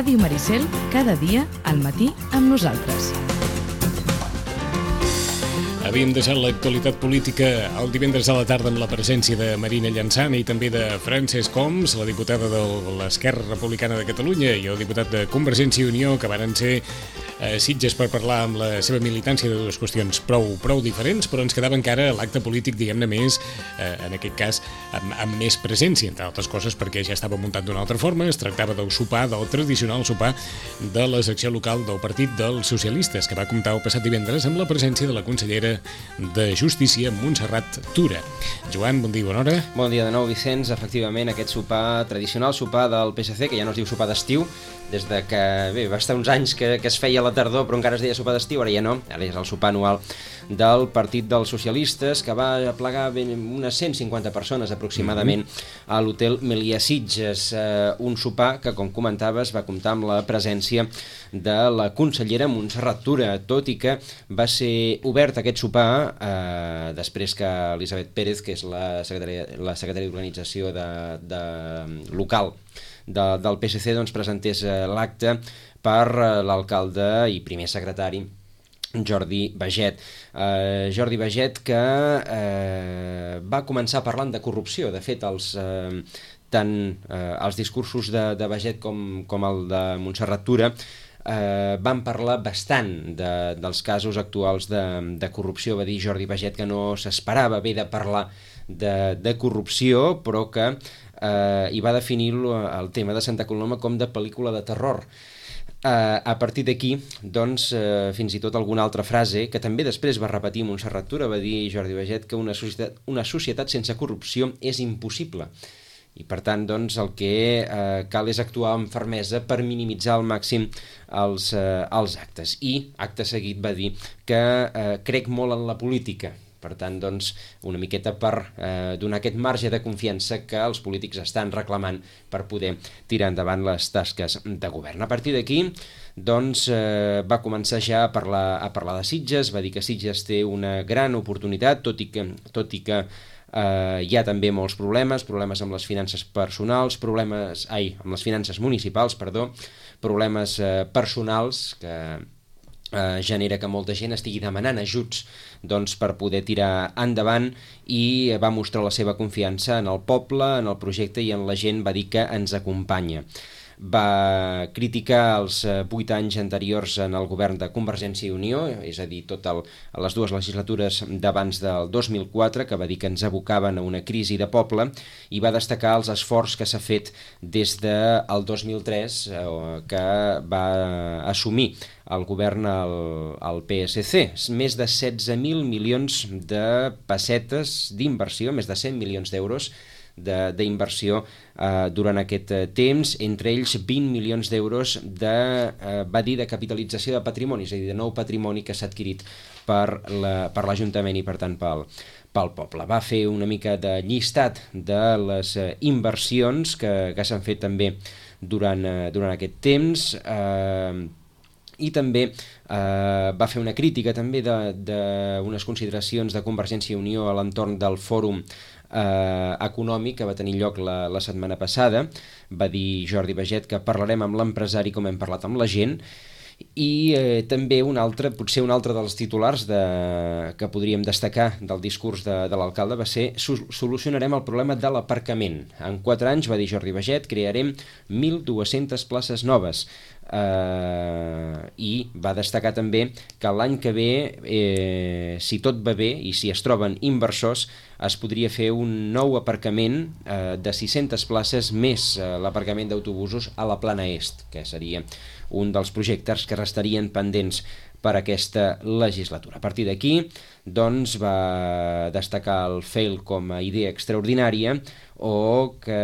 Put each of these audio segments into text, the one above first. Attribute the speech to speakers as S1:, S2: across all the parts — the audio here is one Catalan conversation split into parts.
S1: Ràdio Maricel, cada dia al matí amb nosaltres.
S2: Havíem deixat l'actualitat política el divendres a la tarda amb la presència de Marina Llançana i també de Francesc Homs, la diputada de l'Esquerra Republicana de Catalunya i el diputat de Convergència i Unió, que varen ser a Sitges per parlar amb la seva militància de dues qüestions prou diferents, però ens quedava encara l'acte polític, diguem-ne més, en aquest cas, amb més presència, entre altres coses perquè ja estava muntat d'una altra forma. Es tractava del sopar, del tradicional sopar de la secció local del Partit dels Socialistes, que va comptar el passat divendres amb la presència de la consellera de Justícia, Montserrat Tura. Joan, bon dia, bona hora.
S3: Bon dia de nou, Vicenç. Efectivament, aquest sopar, tradicional sopar del PSC, que ja no es diu sopar d'estiu, des de que, bé, va estar uns anys que es feia a la tardor, però encara es deia sopar d'estiu, ara ja no, ara és el sopar anual del Partit dels Socialistes, que va aplegar unes 150 persones aproximadament a l'hotel Melià Sitges, un sopar que, com comentaves, va comptar amb la presència de la consellera Montserrat Tura, tot i que va ser obert aquest sopar després que Elisabet Pérez, que és la secretària d'organització local del PSC, doncs presentés l'acte per l'alcalde i primer secretari Jordi Baget. Jordi Baget, que va començar parlant de corrupció. De fet, tant els discursos de Baget com el de Montserrat Tura van parlar bastant dels casos actuals de corrupció. Va dir Jordi Baget que no s'esperava haver de parlar de corrupció, però que i va definir el tema de Santa Coloma com de pel·lícula de terror. A partir d'aquí, doncs, fins i tot alguna altra frase, que també després va repetir Montserrat Tura, va dir Jordi Baget que una societat sense corrupció és impossible. I per tant, doncs, el que cal és actuar amb fermesa per minimitzar al màxim els actes. I, acte seguit, va dir que crec molt en la política. Per tant, doncs, una miqueta per donar aquest marge de confiança que els polítics estan reclamant per poder tirar endavant les tasques de govern. A partir d'aquí, doncs, va començar ja a parlar de Sitges, va dir que Sitges té una gran oportunitat, tot i que hi ha també molts problemes amb les finances personals, amb les finances municipals, problemes personals que genera que molta gent estigui demanant ajuts per poder tirar endavant, i va mostrar la seva confiança en el poble, en el projecte, i en la gent. Va dir que ens acompanya. Va criticar els 8 anys anteriors en el govern de Convergència i Unió, és a dir, les dues legislatures d'abans del 2004, que va dir que ens abocaven a una crisi de poble, i va destacar els esforços que s'ha fet des del 2003, que va assumir el govern al PSC. Més de 16.000 milions de pessetes d'inversió, més de 100 milions d'euros d'inversió durant aquest temps, entre ells 20 milions d'euros va dir de capitalització de patrimoni, és a dir, de nou patrimoni que s'ha adquirit per l'Ajuntament i per tant pel poble. Va fer una mica de llistat de les inversions que s'han fet també durant aquest temps, i també va fer una crítica també d'unes consideracions de Convergència i Unió a l'entorn del fòrum econòmic que va tenir lloc la setmana passada. Va dir Jordi Baget que parlarem amb l'empresari com hem parlat amb la gent, i també potser un altre dels titulars que podríem destacar del discurs de l'alcalde va ser: solucionarem el problema de l'aparcament. En 4 anys, va dir Jordi Baget, crearem 1.200 places noves. I va destacar també que l'any que ve, si tot va bé i si es troben inversors, es podria fer un nou aparcament de 600 places més l'aparcament d'autobusos a la Plana Est, que seria un dels projectes que restarien pendents per aquesta legislatura. A partir d'aquí, doncs, va destacar el FAIL com a idea extraordinària, o que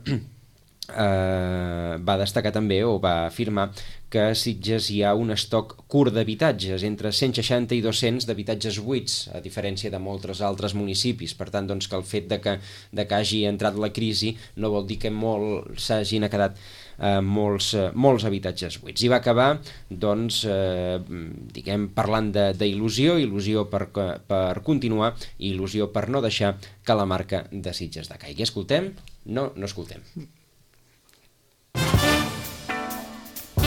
S3: va destacar també, o va afirmar, que a Sitges hi ha un estoc curt d'habitatges, entre 160 i 200 d'habitatges buits, a diferència de molts altres municipis. Per tant, doncs, que el fet de que hagi entrat la crisi no vol dir que s'hagin quedat molts habitatges buits. I va acabar, doncs, parlant d'il·lusió per continuar, i il·lusió per no deixar que la marca de Sitges decaigui. Escoltem? No escoltem.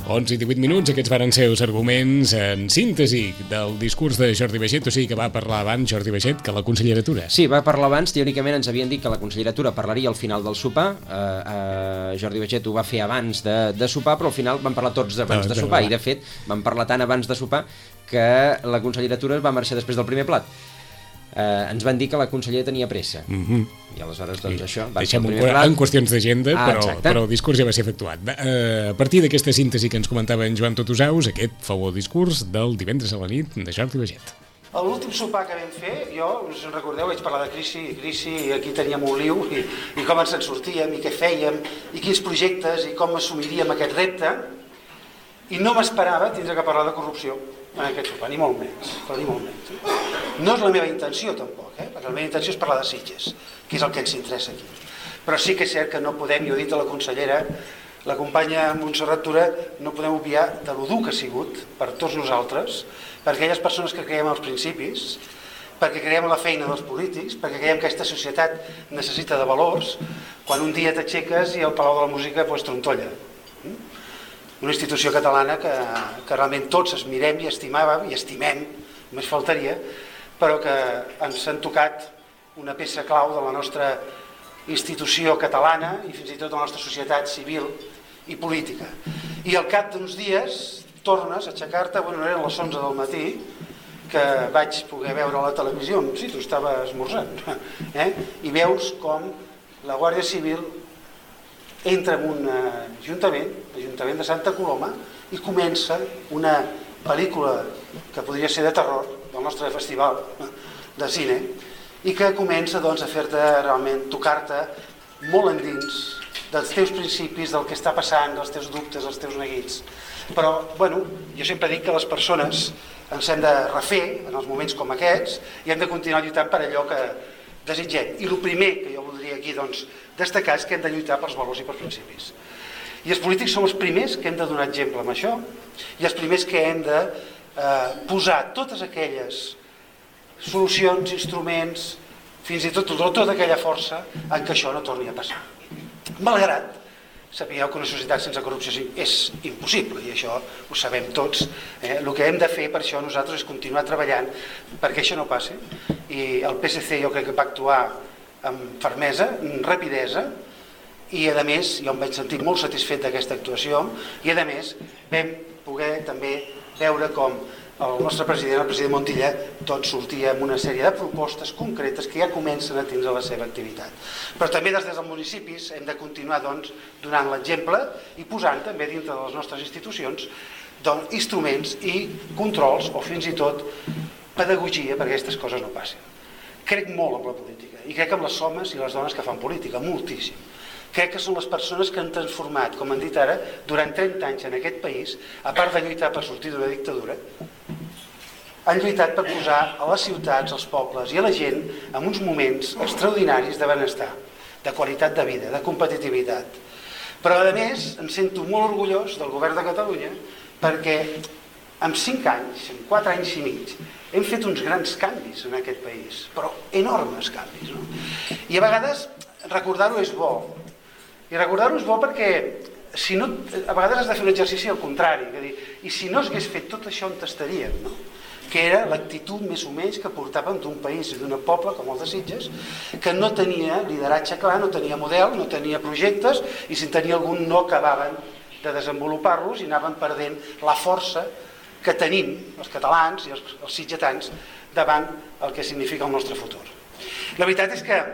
S2: 11 i 18 minuts, aquests varen ser els arguments en síntesi del discurs de Jordi Baiget, o sigui que va parlar abans Jordi Baiget que la Conselleratura.
S3: Sí, va parlar abans, teòricament ens havien dit que la Conselleratura parlaria al final del sopar, Jordi Baiget ho va fer abans de sopar, però al final van parlar tots abans de sopar, i de fet van parlar tant abans de sopar que la Conselleratura va marxar després del primer plat. Ens van dir que la consellera tenia pressa. I aleshores, doncs, això...
S2: Deixem-ho en qüestions d'agenda, però el discurs ja va ser efectuat. A partir d'aquesta síntesi que ens comentava en Joan Totusaus, aquest fou el discurs del divendres a la nit de Jordi Baiget.
S4: A l'últim sopar que vam fer, jo, us en recordeu, vaig parlar de crisi, i aquí teníem un liu, i com ens en sortíem, i què fèiem, i quins projectes, i com assumiríem aquest repte, i no m'esperava tindre que parlar de corrupció en aquest sopar, ni molt menys, però ni molt menys. No és la meva intenció, tampoc, perquè la meva intenció és parlar de Sitges, que és el que ens interessa aquí. Però sí que és cert que no podem, i ho ha dit a la consellera, la companya Montserrat Tura, no podem obviar de lo dur que ha sigut per tots nosaltres, per aquelles persones que creiem els principis, perquè creiem la feina dels polítics, perquè creiem que aquesta societat necessita de valors, quan un dia t'aixeques i el Palau de la Música trontolla. Una institució catalana que realment tots esmirem i estimàvem i estimem, només faltaria, però que ens han tocat una peça clau de la nostra institució catalana i fins i tot de la nostra societat civil i política. I al cap d'uns dies tornes a aixecar-te, no eren les 11 del matí, que vaig poder veure a la televisió, sí, tu estava esmorzant, i veus com la Guàrdia Civil entra en un ajuntament, l'Ajuntament de Santa Coloma, i comença una pel·lícula que podria ser de terror del nostre festival de cine, i que comença a fer-te realment, tocar-te molt endins dels teus principis, del que està passant, dels teus dubtes, dels teus neguits. Però, jo sempre dic que les persones ens hem de refer en els moments com aquests i hem de continuar lluitant per allò que desitgem. I el primer que jo voldria aquí destacar és que hem de lluitar pels valors i pels principis. I els polítics som els primers que hem de donar exemple amb això i els primers que hem de posar totes aquelles solucions, instruments, fins i tot tota aquella força en què això no torni a passar. Malgrat, sapigueu que una societat sense corrupció és impossible, i això ho sabem tots. El que hem de fer per això nosaltres és continuar treballant perquè això no passi, i el PSC jo crec que va actuar amb fermesa, amb rapidesa, i a més jo em vaig sentir molt satisfet d'aquesta actuació, i a més vam poder també veure com el nostre president, el president Montilla, sortia amb una sèrie de propostes concretes que ja comencen a tindre la seva activitat. Però també des dels municipis hem de continuar donant l'exemple i posant també dintre de les nostres institucions instruments i controls o fins i tot pedagogia perquè aquestes coses no passin. Crec molt en la política i crec en les homes i les dones que fan política, moltíssim. Crec que són les persones que han transformat, com han dit ara, durant 30 anys en aquest país, a part de lluitar per sortir d'una dictadura, han lluitat per posar a les ciutats, als pobles i a la gent en uns moments extraordinaris de benestar, de qualitat de vida, de competitivitat. Però a més em sento molt orgullós del govern de Catalunya perquè en 5 anys, en 4 anys i mig, hem fet uns grans canvis en aquest país, però enormes canvis. I a vegades recordar-ho és bo. I recordar-ho és bo perquè a vegades has de fer un exercici al contrari, i si no s'hagués fet tot això on estaríem, que era l'actitud més o menys que portàvem d'un país i d'un poble com el de Sitges, que no tenia lideratge clar, no tenia model, no tenia projectes, i si en tenia algun no acabaven de desenvolupar-los i anaven perdent la força que tenim els catalans i els sitgetans davant el que significa el nostre futur. La veritat és que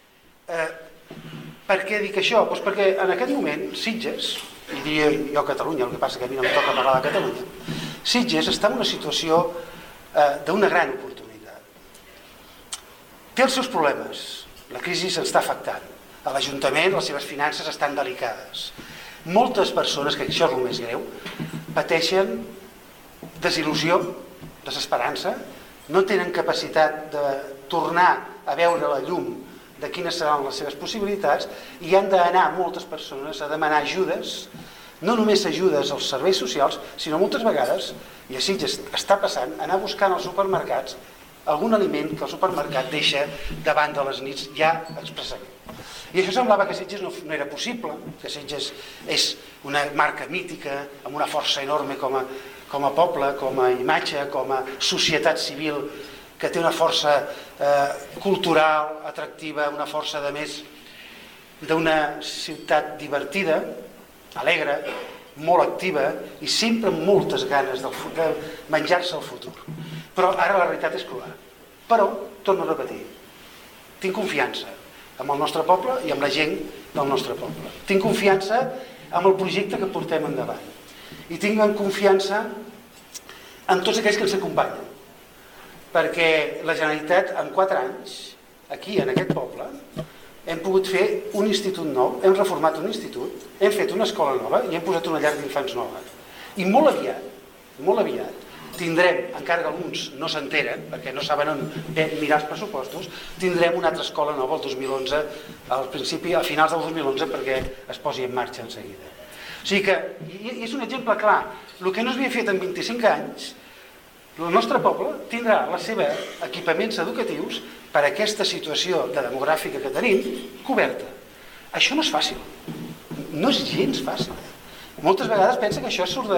S4: per què dic això? Doncs perquè en aquest moment Sitges, i diria jo Catalunya, el que passa que a mi no em toca parlar de Catalunya, Sitges està en una situació d'una gran oportunitat. Té els seus problemes, la crisi s'està afectant, a l'Ajuntament les seves finances estan delicades. Moltes persones, que això és el més greu, pateixen desil·lusió, desesperança, no tenen capacitat de tornar a veure la llum de quines seran les seves possibilitats i han d'anar moltes persones a demanar ajudes, no només ajudes als serveis socials, sinó moltes vegades, i a Sitges està passant, anar buscant als supermercats algun aliment que el supermercat deixa davant de les nits ja expressament. I això semblava que Sitges no era possible, que Sitges és una marca mítica, amb una força enorme com a poble, com a imatge, com a societat civil, que té una força cultural, atractiva, una força, de més, d'una ciutat divertida, alegre, molt activa i sempre amb moltes ganes de menjar-se el futur. Però ara la realitat és cruel. Però, torno a repetir, tinc confiança amb el nostre poble i amb la gent del nostre poble. Tinc confiança amb el projecte que portem endavant. I tinc confiança en tots aquells que ens acompanyen. Perquè la Generalitat, en 4 anys, aquí, en aquest poble, hem pogut fer un institut nou, hem reformat un institut, hem fet una escola nova i hem posat una llar d'infants nova. I molt aviat, tindrem, encara que alguns no s'enteren, perquè no saben on mirar els pressupostos, tindrem una altra escola nova el 2011, a finals del 2011, perquè es posi en marxa en seguida. O sigui que, i és un exemple clar, el que no s'havia fet en 25 anys, el nostre poble tindrà els seus equipaments educatius per a aquesta situació demogràfica que tenim coberta. Això no és fàcil, no és gens fàcil. Moltes vegades pensa que això surt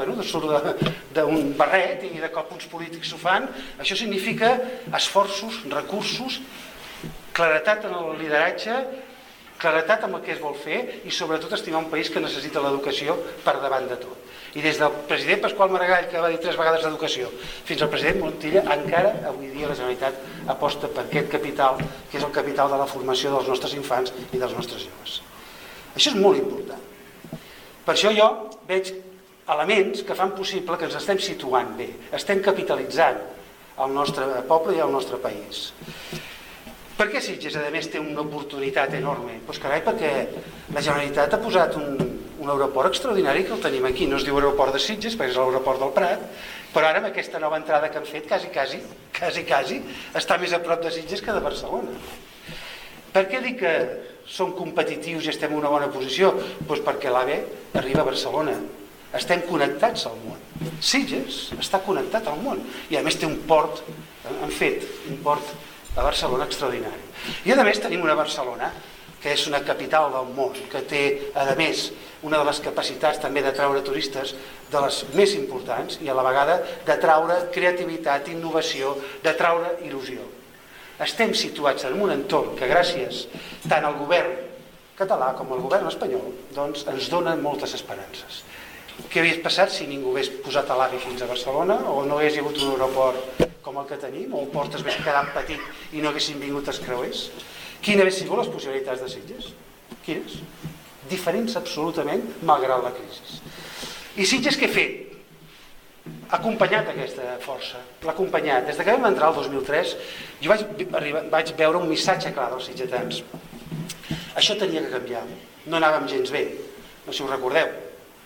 S4: d'un barret i de cop uns polítics s'ho fan. Això significa esforços, recursos, claretat en el lideratge, claretat en el que es vol fer i sobretot estimar un país que necessita l'educació per davant de tot. I des del president Pasqual Maragall, que va dir 3 vegades d'educació, fins al president Montilla, encara avui dia la Generalitat aposta per aquest capital, que és el capital de la formació dels nostres infants i dels nostres joves. Això és molt important. Per això jo veig elements que fan possible que ens estem situant bé, estem capitalitzant el nostre poble i el nostre país. Per què Sitges, a més, té una oportunitat enorme? Doncs carai, perquè la Generalitat ha posat un aeroport extraordinari que el tenim aquí. No es diu aeroport de Sitges, perquè és l'aeroport del Prat, però ara amb aquesta nova entrada que han fet, quasi, està més a prop de Sitges que de Barcelona. Per què dic que som competitius i estem en una bona posició? Doncs perquè l'AVE arriba a Barcelona. Estem connectats al món. Sitges està connectat al món. I a més té un port, han fet un port a Barcelona extraordinari. I a més tenim una Barcelona que és una capital del món, que té, a més, una de les capacitats també d'atraure turistes de les més importants i a la vegada d'atraure creativitat, innovació, d'atraure il·lusió. Estem situats en un entorn que gràcies tant al govern català com al govern espanyol doncs ens donen moltes esperances. Què hauria passat si ningú hagués posat a l'AVE fins a Barcelona o no hagués hagut un aeroport com el que tenim o el port es hagués quedat petit i no haguessin vingut els creuers? Quines haguessin sigut les possibilitats de Sitges? Quines? Diferents absolutament malgrat la crisi. I Sitges què ha fet? Ha acompanyat aquesta força, l'ha acompanyat. Des que vam entrar el 2003 jo vaig veure un missatge clar dels sitgetans. Això tenia que canviar, no anàvem gens bé, no sé si ho recordeu.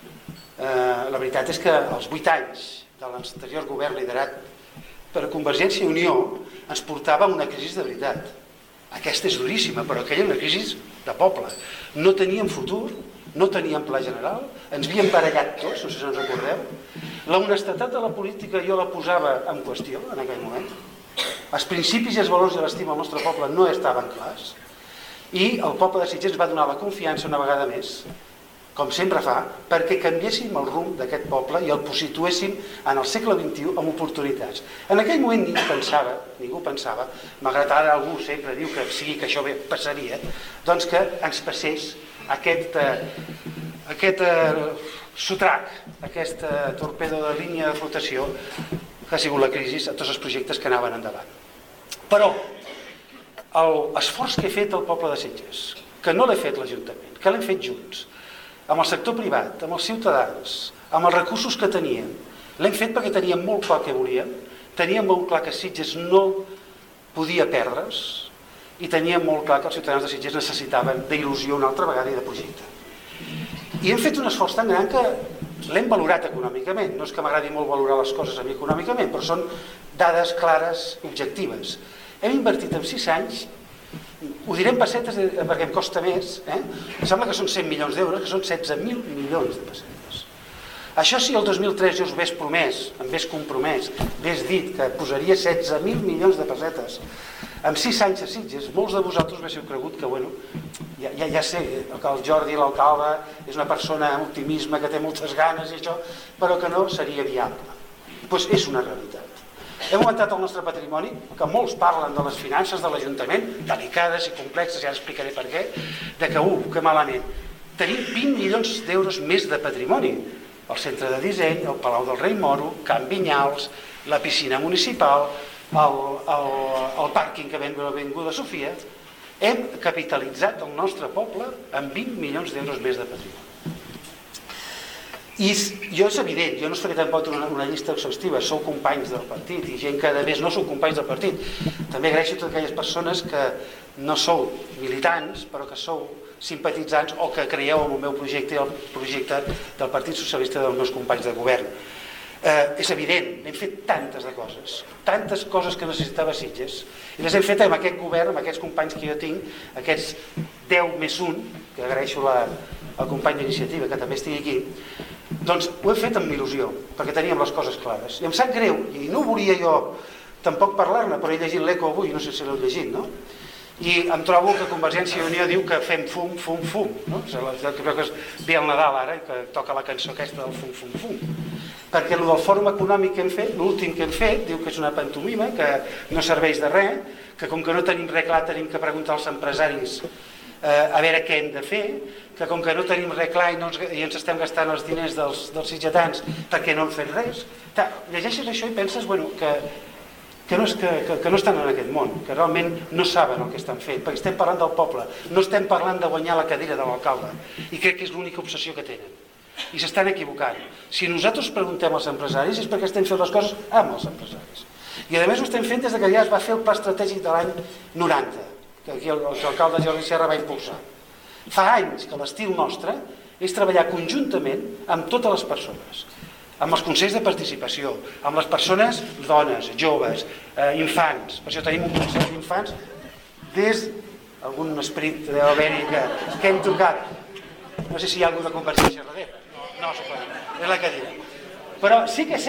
S4: La veritat és que els 8 anys de l'anterior govern liderat per Convergència i Unió ens portava a una crisi de veritat. Aquesta és duríssima, però aquella era una crisi de poble. No teníem futur, no teníem pla general, ens havíem barallat tots, no sé si ens recordeu. La honestedat de la política jo la posava en qüestió en aquell moment. Els principis i els valors i l'estima al nostre poble no estaven clars i el poble de Sitges va donar la confiança una vegada més, com sempre fa, perquè canviéssim el rumb d'aquest poble i el situéssim en el segle XXI amb oportunitats. En aquell moment ningú pensava, malgrat ara algú sempre diu que sí, que això passaria, doncs que ens passés aquest sotrac, aquest torpedo de línia de flotació que ha sigut la crisi a tots els projectes que anaven endavant. Però l'esforç que ha fet el poble de Sitges, que no l'ha fet l'Ajuntament, que l'hem fet junts, amb el sector privat, amb els ciutadans, amb els recursos que teníem, l'hem fet perquè teníem molt clar què volíem, teníem molt clar que Sitges no podia perdre's i teníem molt clar que els ciutadans de Sitges necessitaven d'il·lusió una altra vegada i de projecte. I hem fet un esforç tan gran que l'hem valorat econòmicament. No és que m'agradi molt valorar les coses a mi econòmicament, però són dades clares, objectives. Hem invertit en 6 anys, ho diré en pessetes perquè em costa més, em sembla que són 100 milions d'euros, que són 16.000 milions de pessetes. Això si el 2003 jo us hagués promès, em hagués compromès, hagués dit que posaria 16.000 milions de pessetes Amb 6 anys a Sitges, molts de vosaltres m'heu cregut que, bueno, ja sé que el Jordi, l'alcalde, és una persona amb optimisme, que té moltes ganes i això, però que no seria viable. Doncs és una realitat. Hem augmentat el nostre patrimoni, que molts parlen de les finances de l'Ajuntament, delicades i complexes, ja explicaré per què, de que malament. Tenim 20 milions d'euros més de patrimoni. El centre de disseny, el Palau del Rei Moro, Can Vinyals, la piscina municipal, el pàrquing que vam a l'Avinguda Sofia. Hem capitalitzat el nostre poble amb 20 milions d'euros més de patrimoni. I jo és evident, jo no us faré tampoc una llista exhaustiva, sou companys del partit i gent que a més no sou companys del partit. També agraeixo a totes aquelles persones que no sou militants però que sou simpatitzants o que creieu en el meu projecte i el projecte del Partit Socialista dels meus companys de govern. És evident, hem fet tantes coses que necessitava Sitges i les hem fet amb aquest govern, amb aquests companys que jo tinc, aquests 10 més 1, que agraeixo al company d'iniciativa que també estigui aquí. Doncs ho hem fet amb il·lusió, perquè teníem les coses clares. I em sap greu, i no volia jo tampoc parlar-ne, però he llegit l'Eco avui, no sé si l'heu llegit, no? I em trobo que Convergència i Unió diu que fem fum, fum, fum, no? Crec que ve el Nadal ara, que toca la cançó aquesta del fum, fum, fum. Perquè el del fòrum econòmic que hem fet, l'últim que hem fet, diu que és una pantomima, que no serveix de res, que com que no tenim res clar tenim que preguntar als empresaris a veure què hem de fer, que com que no tenim res clar i ens estem gastant els diners dels sitgetans perquè no hem fet res. Llegeixes això i penses que no estan en aquest món, que realment no saben el que estan fent, perquè estem parlant del poble, no estem parlant de guanyar la cadira de l'alcalde, i crec que és l'única obsessió que tenen. I s'estan equivocant. Si nosaltres preguntem als empresaris és perquè estem fent les coses amb els empresaris. I a més ho estem fent des que ja es va fer el pla estratègic de l'any 90, que aquí l'alcalde Jordi Serra va impulsar. Fa anys que l'estil nostre és treballar conjuntament amb totes les persones, amb els consells de participació, amb les persones dones, joves, infants. Per això tenim un consell d'infants des d'algun esperit deu haver-hi que hem tocat. No sé si hi ha algú de Convergència darrere. No, és la cadira. Però sí que és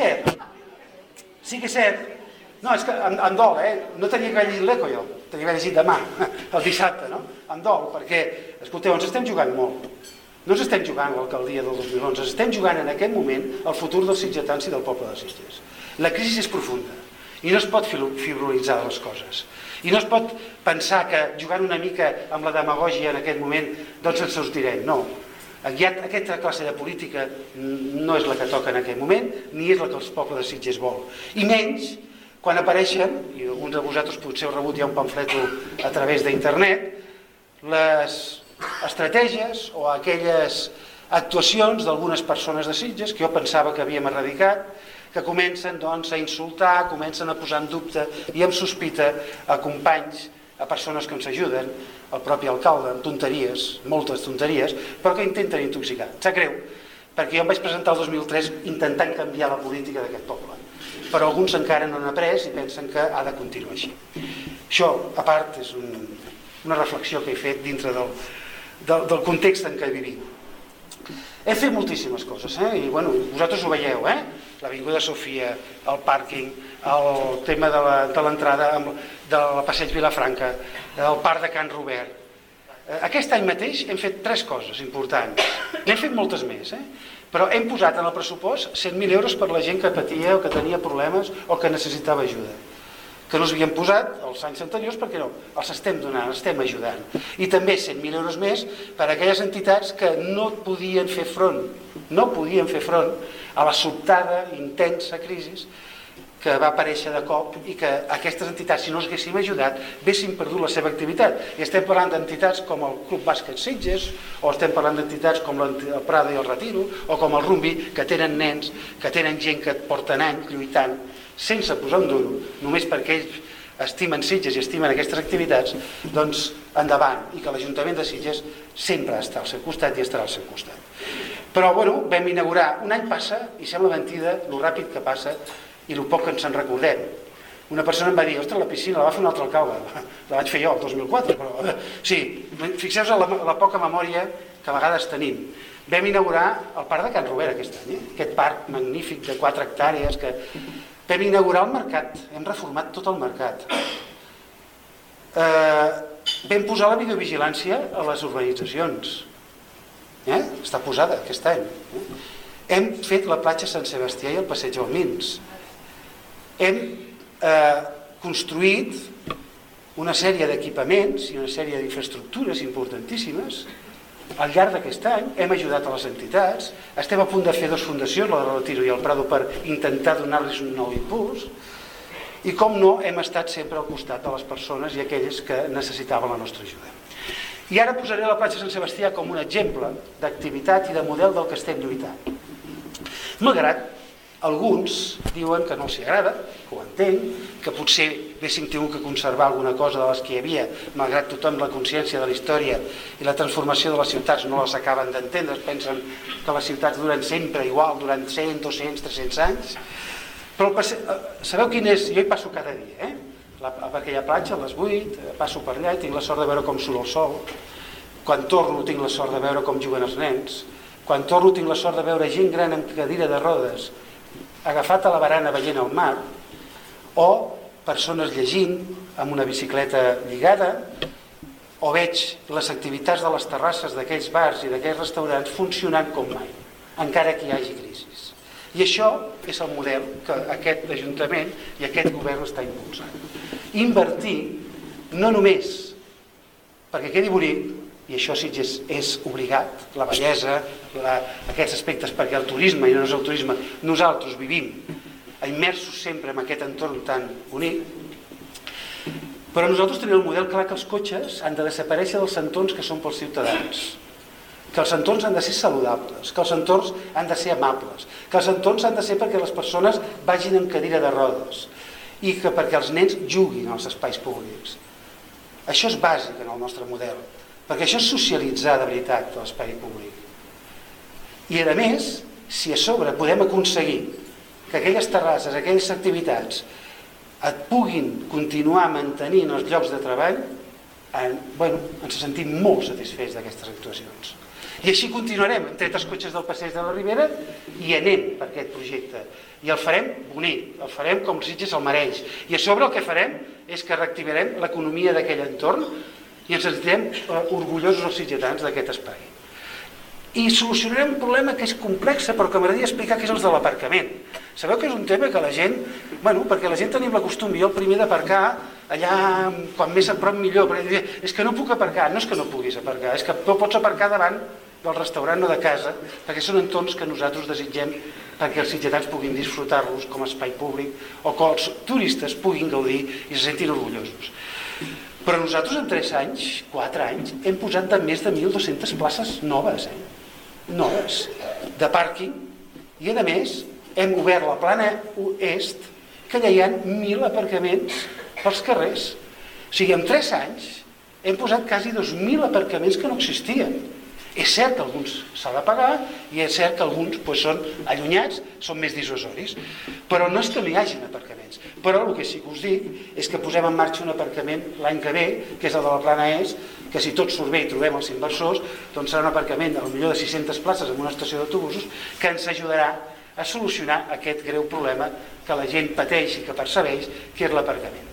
S4: cert, no, és que em dol, no tenia que haver llegit l'Eco jo, tenia que haver llegit demà, el dissabte, no? Em dol, perquè, escolteu, ens estem jugant molt. No ens estem jugant l'alcaldia del 2011, ens estem jugant en aquest moment el futur dels sitgetans i del poble de Sitges. La crisi és profunda i no es pot frivolaritzar les coses. I no es pot pensar que jugant una mica amb la demagògia en aquest moment doncs ens sortirem, no. Aquesta classe de política no és la que toca en aquest moment, ni és la que el poble de Sitges vol. I menys quan apareixen, i alguns de vosaltres potser heu rebut ja un pamflet a través d'internet, les estratègies o aquelles actuacions d'algunes persones de Sitges que jo pensava que havíem erradicat, que comencen doncs, a insultar, comencen a posar en dubte i en sospita a companys, a persones que ens ajuden, el propi alcalde, amb tonteries, moltes tonteries, però que intenten intoxicar. Em sap greu, perquè jo em vaig presentar el 2003 intentant canviar la política d'aquest poble, però alguns encara no han après i pensen que ha de continuar així. Això, a part, és una reflexió que he fet dintre del context en què vivim. Hem fet moltíssimes coses, i bueno, vosaltres ho veieu, l'Avinguda Sofia, el pàrquing, el tema de l'entrada del passeig Vilafranca, el parc de Can Robert. Aquest any mateix hem fet 3 coses importants, n'hem fet moltes més, però hem posat en el pressupost 100.000 euros per la gent que patia o que tenia problemes o que necessitava ajuda, que no s'havien posat els anys anteriors perquè no, els estem donant, els estem ajudant. I també 100.000 euros més per a aquelles entitats que no podien fer front a la sobtada, intensa crisi que va aparèixer de cop i que aquestes entitats, si no els haguéssim ajudat, haguessin perdut la seva activitat. I estem parlant d'entitats com el Club Bàsquet Sitges, o estem parlant d'entitats com el Prada i el Retiro, o com el Rumbi, que tenen nens, que tenen gent que porten anys lluitant, sense posar un duro, només perquè ells estimen Sitges i estimen aquestes activitats, doncs endavant, i que l'Ajuntament de Sitges sempre està al seu costat i estarà al seu costat. Però, bueno, vam inaugurar, un any passa i sembla mentida lo ràpid que passa i el poc que ens en recordem. Una persona em va dir, ostres, la piscina la va fer un altre alcalde, la vaig fer jo el 2004, però sí, fixeu-vos la poca memòria que a vegades tenim. Vam inaugurar el parc de Can Robert aquest any, aquest parc magnífic de 4 hectàrees, que vam inaugurar el mercat, hem reformat tot el mercat. vam posar la videovigilància a les urbanitzacions. Està posada aquest any. Hem fet la platja Sant Sebastià i el passeig Balmins. Hem construït una sèrie d'equipaments i una sèrie d'infraestructures importantíssimes. Al llarg d'aquest any hem ajudat a les entitats, estem a punt de fer 2 fundacions, la de Retiro i el Prado, per intentar donar-los un nou impuls, i com no, hem estat sempre al costat de les persones i aquelles que necessitaven la nostra ajuda. I ara posaré la platja Sant Sebastià com un exemple d'activitat i de model del que estem lluitant. Malgrat alguns diuen que no els agrada, que ho entenc, que potser haguéssim tingut que conservar alguna cosa de les que hi havia, malgrat tothom la consciència de la història i la transformació de les ciutats no les acaben d'entendre, pensen que les ciutats duren sempre igual, durant 100, 200, 300 anys. Però sabeu quin és? Jo hi passo cada dia, per aquella platja a les 8, passo per allà i tinc la sort de veure com surt el sol. Quan torno tinc la sort de veure com juguen els nens. Quan torno tinc la sort de veure gent gran amb cadira de rodes agafat a la barana veient el mar, o persones llegint amb una bicicleta lligada, o veig les activitats de les terrasses d'aquells bars i d'aquells restaurants funcionant com mai, encara que hi hagi crisi. I això és el model que aquest Ajuntament i aquest govern està impulsant. Invertir no només perquè quedi bonic, i això sí és obligat, la bellesa, aquests aspectes, perquè el turisme, i no és el turisme, nosaltres vivim immersos sempre en aquest entorn tan bonic, però nosaltres tenim el model clar que els cotxes han de desaparèixer dels entorns que són pels ciutadans, que els entorns han de ser saludables, que els entorns han de ser amables, que els entorns han de ser perquè les persones vagin en cadira de rodes i que perquè els nens juguin als espais públics. Això és bàsic en el nostre model, perquè això és socialitzar de veritat l'espai públic. I a més, si a sobre podem aconseguir que aquelles terrasses, aquelles activitats et puguin continuar mantenint els llocs de treball, ens sentim molt satisfets d'aquestes actuacions. I així continuarem, hem tret els cotxes del passeig de la Ribera i anem per aquest projecte. I el farem bonic, el farem com Sitges el mereix. I a sobre el que farem és que reactivarem l'economia d'aquell entorn i ens sentirem orgullosos els sitgetans d'aquest espai. I solucionarem un problema que és complex, però que m'agradaria explicar, que és el de l'aparcament. Sabeu que és un tema que la gent, perquè la gent tenim la costum, jo el primer d'aparcar allà, quan més a prop millor, perquè és que no puc aparcar, no és que no puguis aparcar, és que pots aparcar davant del restaurant o de casa, perquè són entorns que nosaltres desitgem perquè els sitgetans puguin disfrutar-los com a espai públic o que els turistes puguin gaudir i se sentin orgullosos. Però nosaltres en 3 anys, 4 anys, hem posat de més de 1.200 places noves, noves, de pàrquing, i a més hem obert la plana oest, que allà hi ha 1.000 aparcaments pels carrers. O sigui, en 3 anys hem posat quasi 2.000 aparcaments que no existien. És cert que alguns s'ha de pagar i és cert que alguns són allunyats, són més dissuasoris, però no és que no hi hagin aparcaments. Però el que sí que us dic és que posem en marxa un aparcament l'any que ve, que és el de la Plana Est, que si tot surt bé i trobem els inversors, doncs serà un aparcament potser de 600 places en una estació d'autobusos que ens ajudarà a solucionar aquest greu problema que la gent pateix i que percebeix, que és l'aparcament.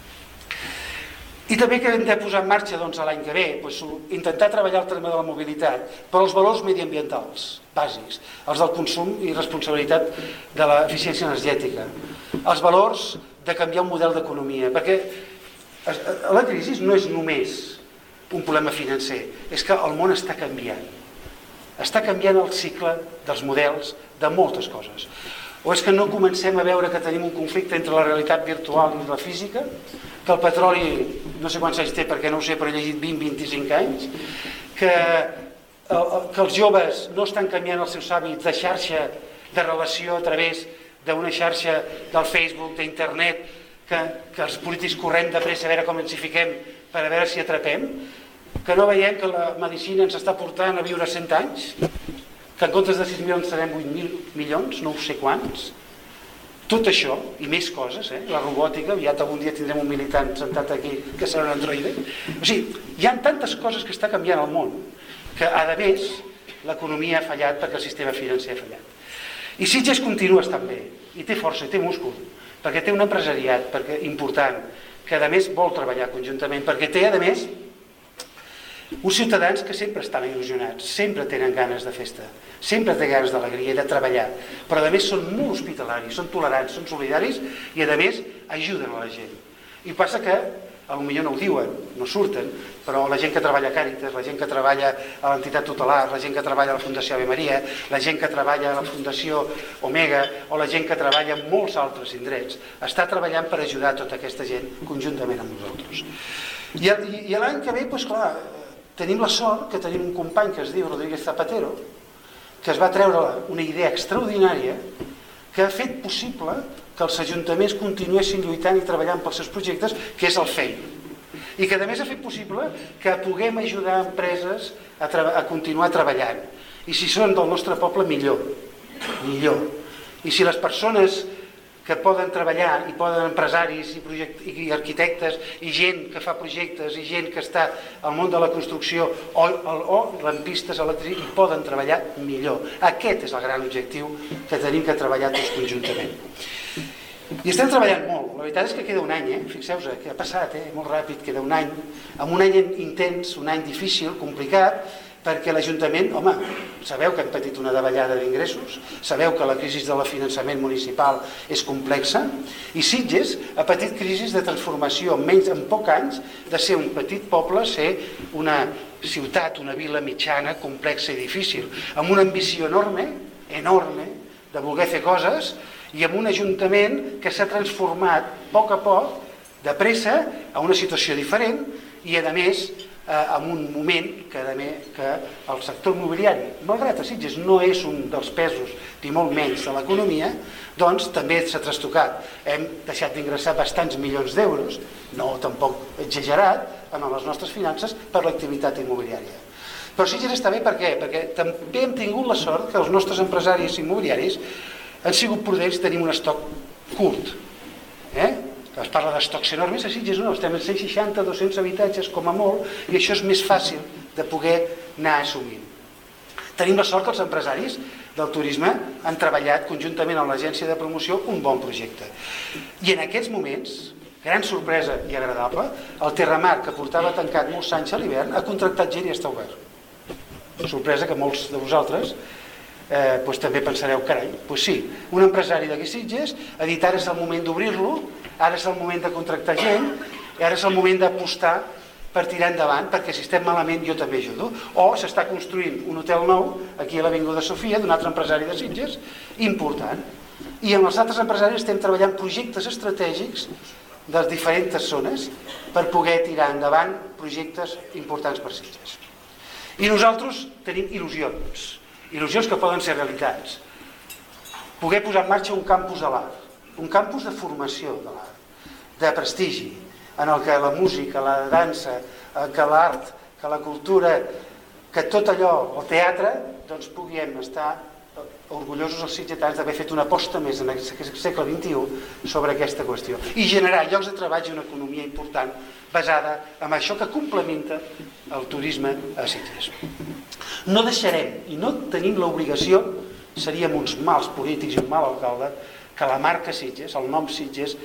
S4: I també que hem de posar en marxa l'any que ve, intentar treballar el tema de la mobilitat, però els valors mediambientals bàsics, els del consum i responsabilitat de l'eficiència energètica, els valors de canviar un model d'economia, perquè la crisi no és només un problema financer, és que el món està canviant. Està canviant el cicle dels models de moltes coses. O és que no comencem a veure que tenim un conflicte entre la realitat virtual i la física, que el petroli, no sé quants anys té perquè no ho sé, però he llegit 20-25 anys, que els joves no estan canviant els seus hàbits de xarxa, de relació a través d'una xarxa del Facebook, d'internet, que els polítics correm de pressa a veure com ens hi fiquem per a veure si atrapem, que no veiem que la medicina ens està portant a viure 100 anys, que en comptes de 6 milions serem 8.000 milions, no ho sé quants. Tot això, i més coses, la robòtica, ja algun dia tindrem un militant sentat aquí que serà un androide. O sigui, hi ha tantes coses que està canviant el món que, a més, l'economia ha fallat perquè el sistema financer ha fallat. I Sitges continua estant bé, i té força, i té múscul, perquè té un empresariat important, que a més vol treballar conjuntament, perquè té a més uns ciutadans que sempre estan il·lusionats, sempre tenen ganes de festa, sempre tenen ganes d'alegria i de treballar, però a més són molt hospitalaris, són tolerants, són solidaris i a més ajuden a la gent. I passa que potser no ho diuen, no surten, però la gent que treballa a Càritas, la gent que treballa a l'entitat tutelar, la gent que treballa a la Fundació Ave Maria, la gent que treballa a la Fundació Omega o la gent que treballa en molts altres indrets, està treballant per ajudar tota aquesta gent conjuntament amb nosaltres. I l'any que ve, doncs clar, tenim la sort que tenim un company que es diu Rodríguez Zapatero, que es va treure una idea extraordinària que ha fet possible que els ajuntaments continuessin lluitant i treballant pels seus projectes, que és el FEI. I que a més ha fet possible que puguem ajudar empreses a continuar treballant. I si són del nostre poble, millor. I si les persones que poden treballar, i poden empresaris i arquitectes, i gent que fa projectes, i gent que està al món de la construcció, o lampistes elèctrics, i poden treballar millor. Aquest és el gran objectiu que tenim que treballar tots conjuntament. I estem treballant molt. La veritat és que queda un any, fixeu-vos que ha passat, molt ràpid, queda un any, amb un any intens, un any difícil, complicat, perquè l'Ajuntament, home, sabeu que hem patit una davallada d'ingressos, sabeu que la crisi del finançament municipal és complexa, i Sitges ha patit crisis de transformació en pocs anys, de ser un petit poble a ser una ciutat, una vila mitjana, complexa i difícil, amb una ambició enorme, de voler fer coses, i amb un ajuntament que s'ha transformat a poc, de pressa, a una situació diferent, i a més en un moment que el sector immobiliari, malgrat a Sitges no és un dels pesos ni molt menys de l'economia, doncs també s'ha trastocat. Hem deixat d'ingressar bastants milions d'euros, no tampoc exagerat, en les nostres finances per l'activitat immobiliària. Però Sitges està bé per què? Perquè també hem tingut la sort que els nostres empresaris immobiliaris han sigut prudents, tenim un estoc curt. Es parla d'estocs enormes, a Sitges no, estem en 160-200 habitatges com a molt, i això és més fàcil de poder anar assumint. Tenim la sort que els empresaris del turisme han treballat conjuntament amb l'agència de promoció un bon projecte. I en aquests moments, gran sorpresa i agradable, el Terramar, que portava tancat molts anys a l'hivern, ha contractat gent i està obert. Sorpresa que molts de vosaltres també pensareu, carai, doncs sí, un empresari d'aquí Sitges ha dit ara és el moment d'obrir-lo, ara és el moment de contractar gent, i ara és el moment d'apostar per tirar endavant, perquè si estem malament jo també ajudo. O s'està construint un hotel nou aquí a l'Avinguda Sofia d'un altre empresari de Sitges, important. I amb els altres empresaris estem treballant projectes estratègics de les diferents zones per poder tirar endavant projectes importants per Sitges. I nosaltres tenim il·lusions que poden ser realitats. Poder posar en marxa un campus de l'art, un campus de formació de l'art, de prestigi, en el que la música, la dansa, que l'art, que la cultura, que tot allò, el teatre, doncs puguem estar orgullosos els sitgetans d'haver fet una aposta més en el segle XXI sobre aquesta qüestió i generar llocs de treball i una economia important basada en això que complementa el turisme a Sitges. No deixarem i no tenim l'obligació, seríem uns mals polítics i un mal alcalde, que la marca Sitges, el nom Sitges,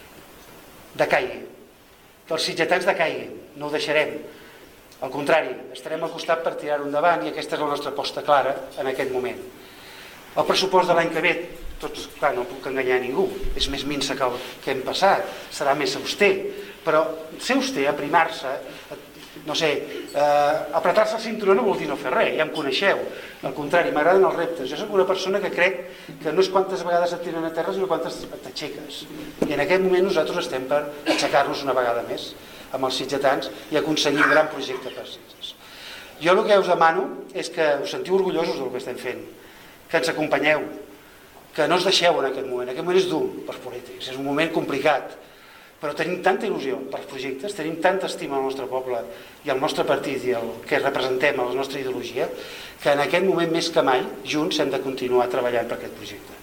S4: decaigui, que els sitgetans decaiguin, no ho deixarem. Al contrari, estarem al costat per tirar-ho endavant i aquesta és la nostra aposta clara en aquest moment. El pressupost de l'any que ve, tots, clar, no puc enganyar ningú, és més minsa que el que hem passat, serà més auster, però ser auster, aprimar-se, no sé, apretar-se el cinturó no vol dir no fer res, ja em coneixeu, al contrari, m'agraden els reptes. Jo soc una persona que crec que no és quantes vegades et tiren a terra, sinó quantes t'aixeques. I en aquest moment nosaltres estem per aixecar-nos una vegada més amb els sitgetans i aconseguir un gran projecte per Sitges. Jo el que us demano és que us sentiu orgullosos del que estem fent, que ens acompanyeu, que no us deixeu en aquest moment. Aquest moment és dur pels polítics, és un moment complicat, però tenim tanta il·lusió pels projectes, tenim tanta estima al nostre poble i al nostre partit i el que representem, a la nostra ideologia, que en aquest moment més que mai, junts hem de continuar treballant per aquest projecte.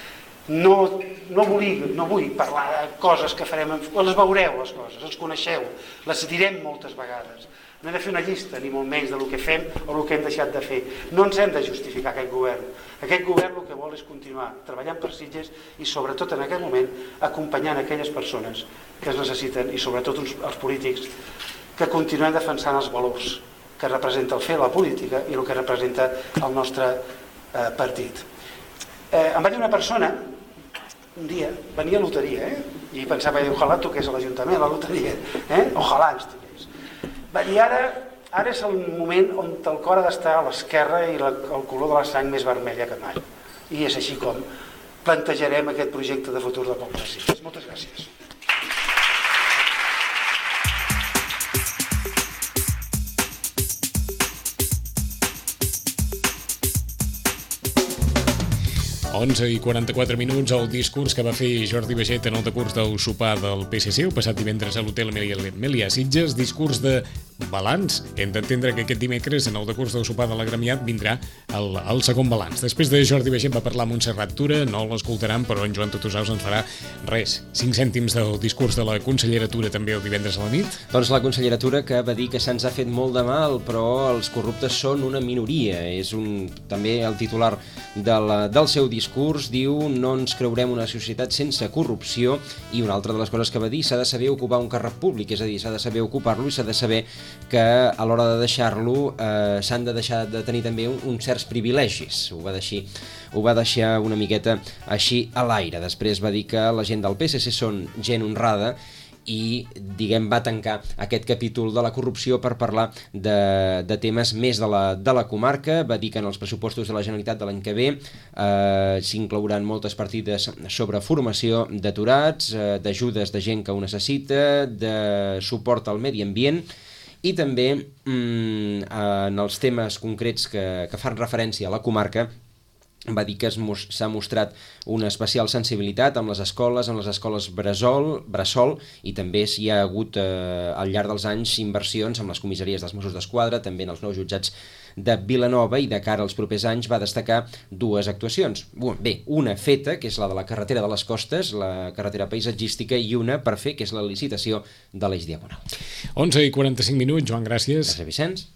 S4: No vull parlar de coses que farem, les veureu les coses, ens coneixeu, les direm moltes vegades. No hem de fer una llista, ni molt menys, del que fem o el que hem deixat de fer. No ens hem de justificar aquest govern. Aquest govern el que vol és continuar treballant per Sitges i sobretot en aquest moment acompanyant aquelles persones que es necessiten i sobretot els polítics que continuem defensant els valors que representa el fer la política i el que representa el nostre partit. Em va dir una persona un dia, venia a loteria, i pensava, ojalà toqués a l'Ajuntament la loteria, ojalà ens toqués. Va dir, ara és el moment on el cor ha d'estar a l'esquerra i el color de la sang més vermella que mai. I és així com plantejarem aquest projecte de futur de Poble de Sitges. Moltes gràcies.
S2: i 44 minuts, el discurs que va fer Jordi Baiget en el decurs del sopar del PSC el passat divendres a l'Hotel Melià Sitges, discurs de balanç. Hem d'entendre que aquest dimecres en el decurs del sopar de la Gremiat vindrà el segon balanç. Després de Jordi Baiget va parlar Montserrat Tura, no l'escoltaran, però en Joan Totosaus ens farà 5 cèntims del discurs de la consellera Tura també el divendres a la nit.
S3: Doncs la consellera Tura que va dir que se'ns ha fet molt de mal, però els corruptes són una minoria. És també el titular del seu discurs, diu: no ens creurem una societat sense corrupció, i una altra de les coses que va dir, s'ha de saber ocupar un càrrec públic, és a dir, s'ha de saber ocupar-lo i s'ha de saber que a l'hora de deixar-lo s'han de deixar de tenir també uns certs privilegis. Ho va deixar una miqueta així a l'aire. Després va dir que la gent del PSC són gent honrada i, va tancar aquest capítol de la corrupció per parlar de temes més de la comarca. Va dir que en els pressupostos de la Generalitat de l'any que ve s'inclouran moltes partides sobre formació d'aturats, d'ajudes de gent que ho necessita, de suport al medi ambient, i també en els temes concrets que fan referència a la comarca. Va dir que s'ha mostrat una especial sensibilitat amb les escoles bressol, i també s'hi ha hagut al llarg dels anys inversions amb les comissaries dels Mossos d'Esquadra, també en els nous jutjats de Vilanova, i de cara als propers anys va destacar 2 actuacions. Bé, una feta, que és la de la carretera de les Costes, la carretera paisatgística, i una per fer, que és la licitació de l'Eix Diagonal.
S2: 11:45, Joan, gràcies.
S3: Gràcies, Vicenç.